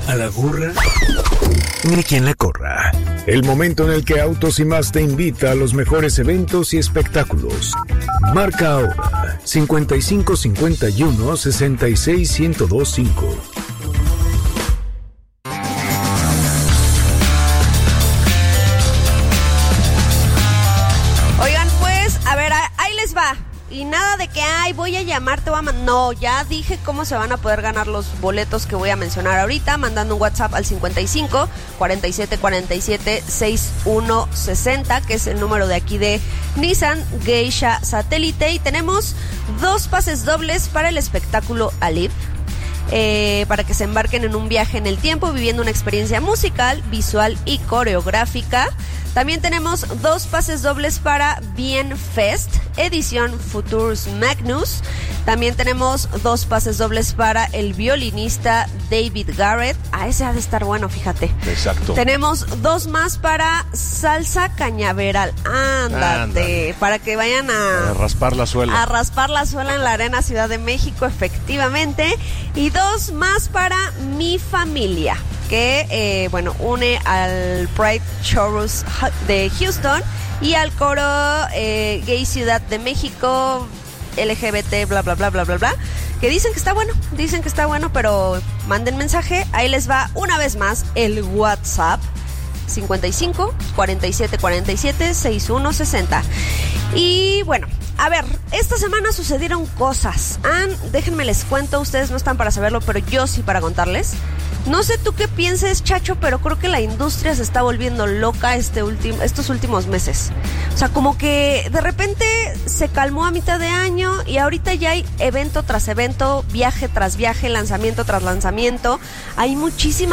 a la gorra, ni quien la corra. El momento en el que Autos y Más te invita a los mejores eventos y espectáculos. Marca ahora 5551 66 1025. Oigan, pues, a ver, ahí les va. Y nada de que, voy a llamarte, no, ya dije cómo se van a poder ganar los boletos que voy a mencionar ahorita, mandando un WhatsApp al 55 47 47 61 60, que es el número de aquí de Nissan Geisha Satélite. Y tenemos 2 pases dobles para el espectáculo Alive. Para que se embarquen en un viaje en el tiempo, viviendo una experiencia musical, visual y coreográfica. También tenemos 2 pases dobles para Bien Fest, edición Futures Magnus. También tenemos 2 pases dobles para el violinista David Garrett. Ese ha de estar bueno, fíjate. Exacto. Tenemos 2 más para Salsa Cañaveral. Ándate, para que vayan a raspar la suela. A raspar la suela en la Arena Ciudad de México, efectivamente. Y 2 más para Mi Familia, que une al Pride Chorus de Houston y al coro Gay Ciudad de México, LGBT, bla, bla, bla, bla, bla, bla, que dicen que está bueno, pero manden mensaje. Ahí les va una vez más el WhatsApp 55 47 47 61 60. Y bueno, a ver, esta semana sucedieron cosas. Déjenme les cuento, ustedes no están para saberlo, pero yo sí para contarles. No sé tú qué pienses, Chacho, pero creo que la industria se está volviendo loca estos últimos meses. O sea, como que de repente se calmó a mitad de año y ahorita ya hay evento tras evento, viaje tras viaje, lanzamiento tras lanzamiento. Hay muchísima